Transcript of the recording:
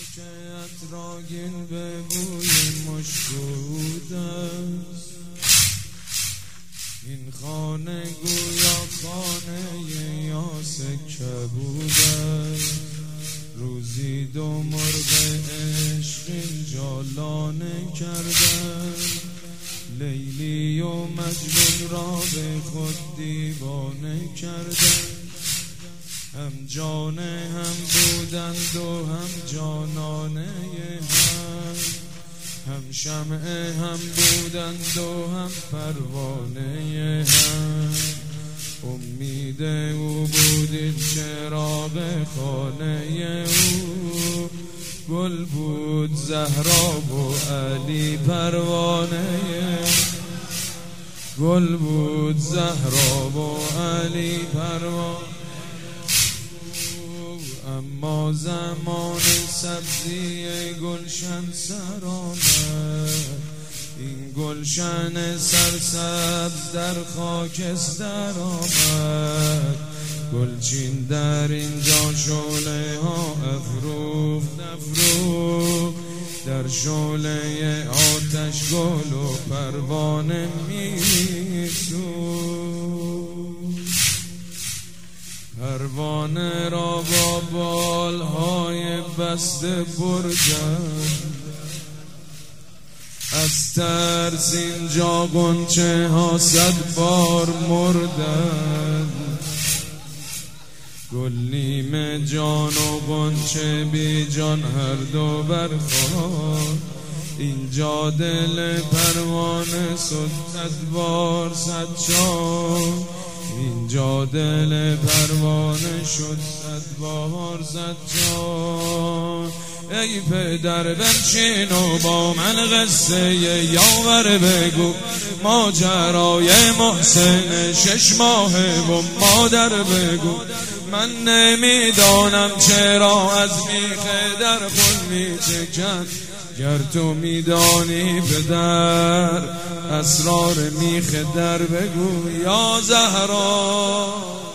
که عطراگین به بوی مشکود است. این خانه گویا خانه یاس کبود است. روزی دو مرغ عشق اینجا لانه کردن، لیلی و مجنون را به خود دیوانه کردن. هم جانه هم بودند و هم جانانه هم شمعه هم بودند و هم پروانه هم. امید او بود چراغ خانه او، گل بود زهرا و علی پروانه، گل بود زهرا و علی پروانه. اما زمان سبزی گلشن سر آمد، این گلشن سرسبز در خاکستر آمد. گلچین در اینجا شعله ها افروخت در شعله آتش گل و پروانه میسوخت. پروانه را با بالهای بسته بردند، از ترس اینجا غنچه ها 100 بار مردند. گل نیمه جان و غنچه بی جان هر دو برخاست. اینجا دل پروانه 100 بار 100 چاک، اینجا دل پروانه شد 100 بار 100 جان. ای پدر بنشین و با من قصه یاور بگو، ماجرای محسن 6 ماهه و مادر بگو. من نمیدانم چرا از میخ در خون میچکن، گر تو میدانی پدر اسرار میخ در بگو یا زهرا.